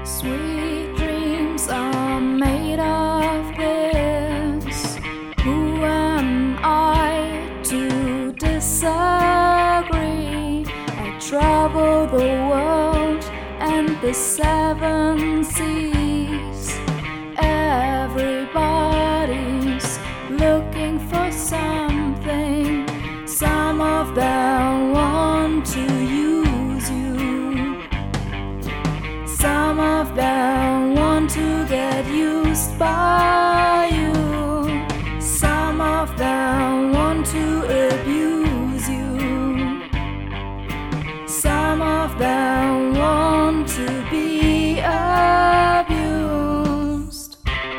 Sweet dreams are made of this. Who am I to disagree? I travel the world and the seven seas. Everybody's looking for something. Some of them want to use you. Some of them want to get used by you. Some of them want to abuse you. Some of them want to be abused.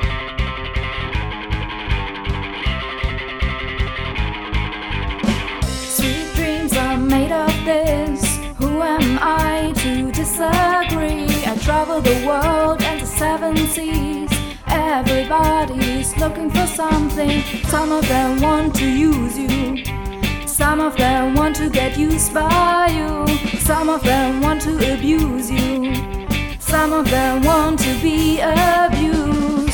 Sweet dreams are made of this. Who am I to disagree? I travel the world and the seven seas. Everybody's looking for something. Some of them want to use you. Some of them want to get used by you. Some of them want to abuse you. Some of them want to be abused.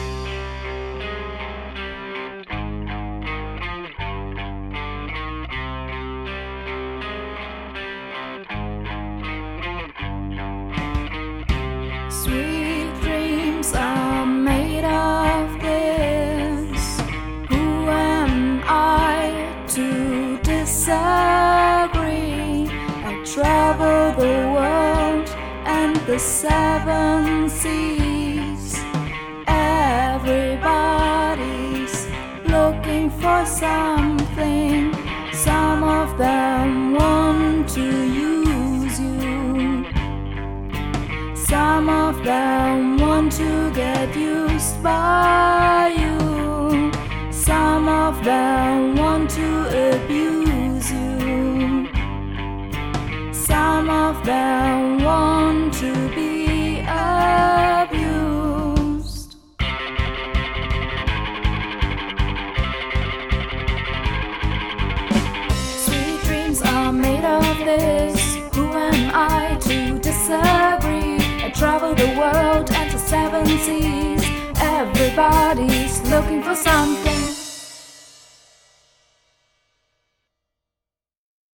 Sweet dreams are made of this. Who am I to disagree? I travel the world and the seven seas. Everybody's looking for something. Some of them want to use you. Some of them want to get used by you. Some of them want to abuse you. Some of them want to be abused. Sweet dreams are made of this. Who am I to disagree? I travel the world and the seven seas. Everybody's looking for something.